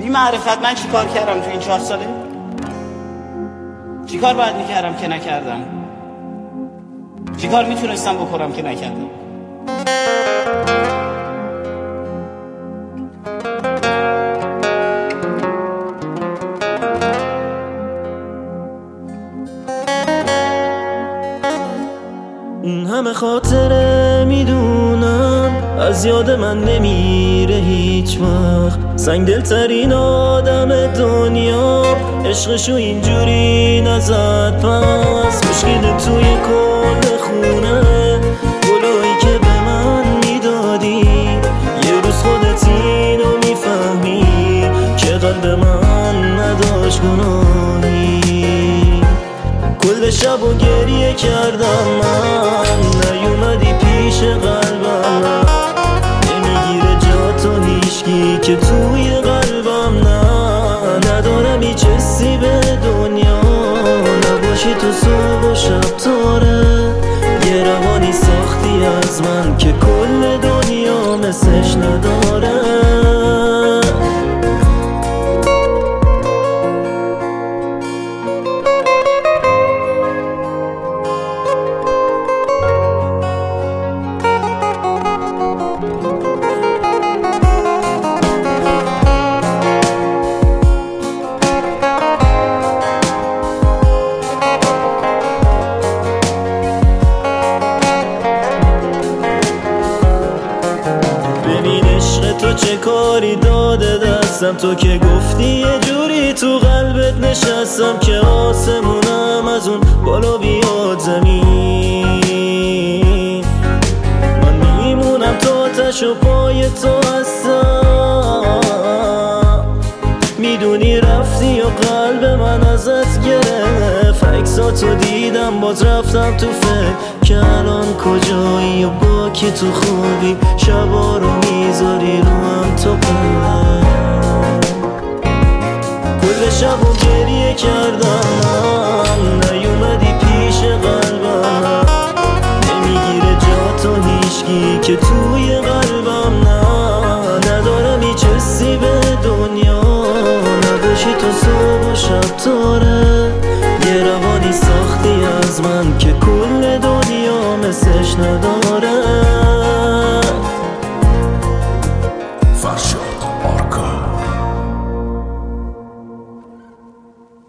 بی معرفت من چی کار کردم تو این 4 ساله؟ چی کار باید میکردم که نکردم؟ چی کار میتونستم بکنم که نکردم؟ این همه خاطره میدونم از یاد من نمیره هیچ وقت. سنگ دلترین آدم دنیا عشقشو اینجوری نزد پس. مشکل توی کل خونه گلایی که به من میدادی، یه روز خودت اینو میفهمی که قلب من نداشت گناهی. کل شب و گریه کردم من، نیومدی پیش قلبم، نمیگیره جا تو هیچکی که توی قلبم. ندارم هیچ حسی به دنیا، نباشی تو صبح و شب تاره. یه روانی ساختی از من که کل دنیا مثلش نداره. تو چه کاری داده دستم، تو که گفتی یه جوری تو قلبت نشستم که آسمونم از اون بالا بیاد زمین. من میمونم تا آتش و پای تو هستم، میدونی رفتی و قلب من ازت گرفت. عکساتو دیدم باز رفتم تو فکر که الان کجایی و با کی تو خوبی. شبا رو میذاری رو هم تو قلب، کل شب و گریه کردم، نیومدی پیش قلبم، نمیگیره جا تو هیچکی که توی قلبم. ندارم هیچ حسی به دنیا، نباشی تو صبح و شب تاره.